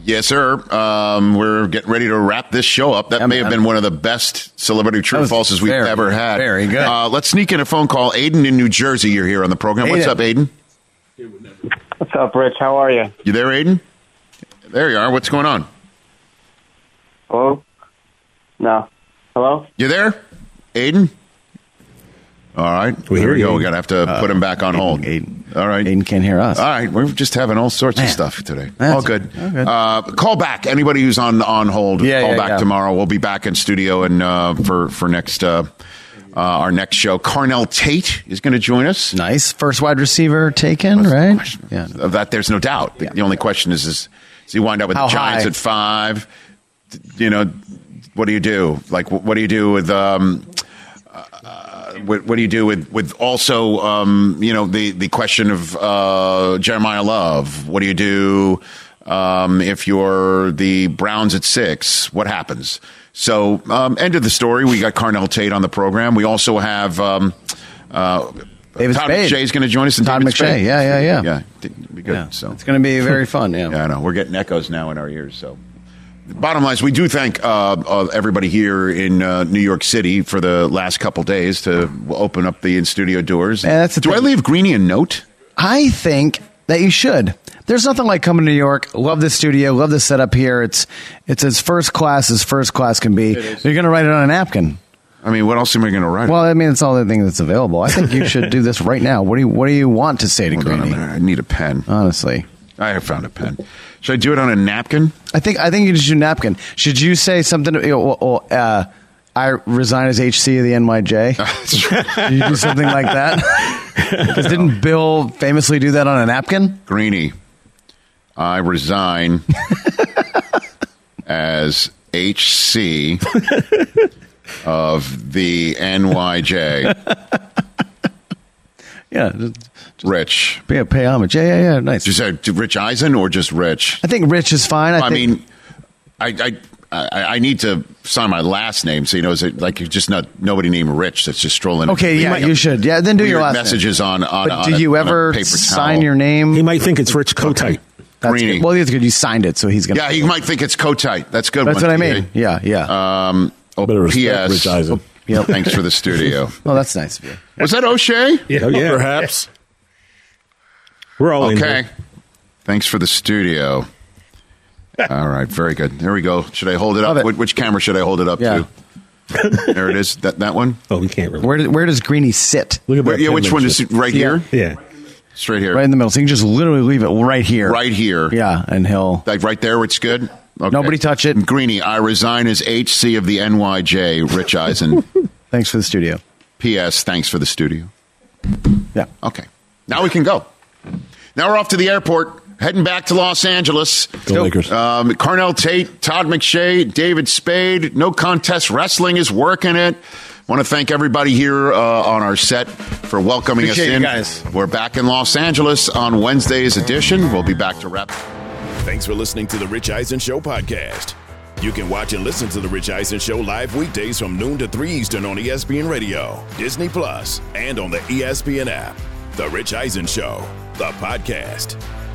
Yes, sir. Um, we're getting ready to wrap this show up. That Yeah, may man. have been one of the best celebrity true or falses we've very, ever had. very good. Uh, let's sneak in a phone call. Aiden in New Jersey, you're here on the program. What's Aiden. up, Aiden? What's up, Rich? How are you? You there, Aiden? There you are. What's going on? Hello? No. Hello? You there, Aiden? All right. We Here hear we go. you. We're going to have to put him back on hold. Aiden. All right. Aiden can't hear us. All right. We're just having all sorts Man. of stuff today. That's- all good. all good. Uh, call back. Anybody who's on on hold, Yeah, call yeah, back yeah. tomorrow. We'll be back in studio and uh, for, for next uh, uh, our next show. Carnell Tate is going to join us. Nice. First wide receiver taken, right? Yeah. Of that, there's no doubt. The, the only question is, is, does he wind up with How the Giants high? at five? You know, what do you do? Like, what do you do with... Um, What, what do you do with, with also, um, you know, the, the question of uh, Jeremiah Love? What do you do um, if you're the Browns at six? What happens? So, um, end of the story. We got Carnell Tate on the program. We also have um, uh, David Todd Spade. McShay is going to join us. And Todd David McShay. Spade. Yeah, yeah, yeah. Yeah, it'd be good. Yeah. So It's going to be very fun. Yeah. yeah, I know. We're getting echoes now in our ears. So, bottom line is, we do thank uh, uh, everybody here in uh, New York City for the last couple days to open up the in-studio doors. Man, that's the do I thing. leave Greeny a note? I think that you should. There's nothing like coming to New York. Love the studio. Love the setup here. It's it's as first class as first class can be. You're going to write it on a napkin. I mean, what else am I going to write? Well, I mean, it's all the thing that's available. I think you should do this right now. What do you What do you want to say to Hold on a Greeny? minute. I need a pen. Honestly, I have found a pen. Should I do it on a napkin? I think I think you just do napkin. Should you say something? To, you know, uh, I resign as H C of the N Y J. Did you do something like that? Because didn't Bill famously do that on a napkin? Greeny, I resign as H C of the N Y J. Yeah, just, Rich. pay, pay homage. Yeah, yeah, yeah. Nice. Just uh, Rich Eisen or just Rich? I think Rich is fine. I, I think, mean, I, I I I need to sign my last name, so you know, is it like you're just not nobody named Rich that's just strolling. okay, yeah, you should. Yeah, then do your Weird last messages name. on on. But on do a- you on a ever paper sign towel. your name? He might think it's Rich Kotite. That's Greeny. good. Well, it's good. You signed it, so he's gonna. Yeah, he might think it's Kotite. That's good. That's one, what I T J. mean. Yeah, yeah. Um, oh, Better P respect S. Rich Eisen. Yep. Thanks for the studio. Well, that's nice of you. Was that O'Shea? Yeah, oh, yeah. Perhaps. We're all in Okay. here. Thanks for the studio. All right, very good. There we go. Should I hold it up? Love it. Which, which camera should I hold it up Yeah. to? There it is. That that one. Oh, we can't remember. Where does, where does Greeny sit? Look at Where, that yeah, which one is it? Right Yeah. here? Yeah. Straight here. Right in the middle. So you can just literally leave it right here. Right here. Yeah, and he'll. Like right there, it's good. Okay. Nobody touch it. Greeny, I resign as H C of the N Y J. Rich Eisen. Thanks for the studio. P S. Thanks for the studio. Yeah. Okay. Now we can go. Now we're off to the airport, heading back to Los Angeles. Go Lakers. Um, Carnell Tate, Todd McShay, David Spade. No Contest Wrestling is working it. Want to thank everybody here uh, on our set for welcoming Appreciate us you in. guys. We're back in Los Angeles on Wednesday's edition. We'll be back to wrap. Thanks for listening to the Rich Eisen Show podcast. You can watch and listen to the Rich Eisen Show live weekdays from noon to three Eastern on E S P N Radio, Disney Plus, and on the E S P N app. The Rich Eisen Show, the podcast.